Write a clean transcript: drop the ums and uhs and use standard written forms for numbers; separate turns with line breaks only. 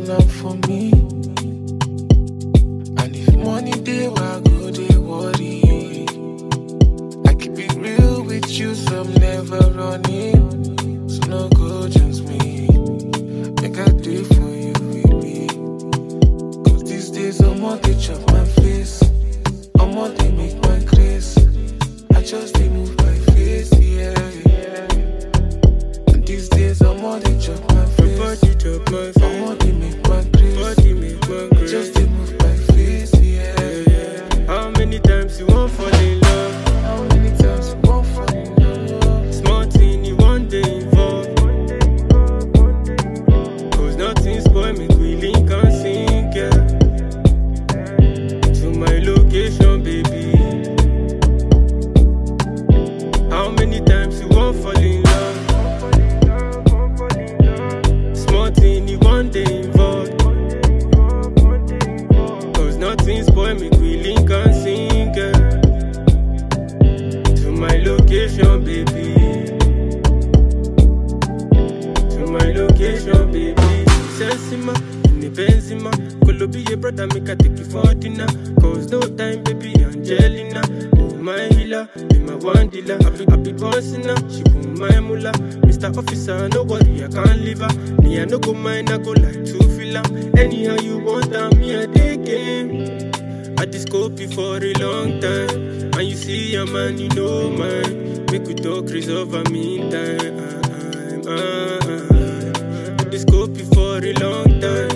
all up for me. And if money dey, I go dey worry. I keep it real with you, so I'm never running. So no go chance me. Make I do for you, baby. Cause these days I'm on they chop my face. I'm on they make my grace. I just they move my face, yeah. And these days I'm on they chop my face.
Body chop my face.
I'm on they make my grace.
Body make my grace.
Just they move my face, yeah.
How many times you won't fall in love?
How many times you won't fall in love?
Small thing you one day involved. Cause nothing spoil me, we link and sink, yeah. To my location, baby. How many times you won't fall in love? Small thing you one day involved. Cause nothing spoil me, we link and sink, yeah. To my location, baby. To my location, baby. Sensima, in the Benzima. Colo be a brother, make a take you for dinner. Cause no time, baby, Angelina. Oh, my healer, be my one dealer. I be bossing her, she put my mullah. Mr. Officer, no worry, I can't leave her. Me, I no go mind, I go like to feel her. Anyhow you want, me a day game. I discope you for a long time. And you see a man, you know mine. Make we talk, resolve a meantime. I discope you for a long time.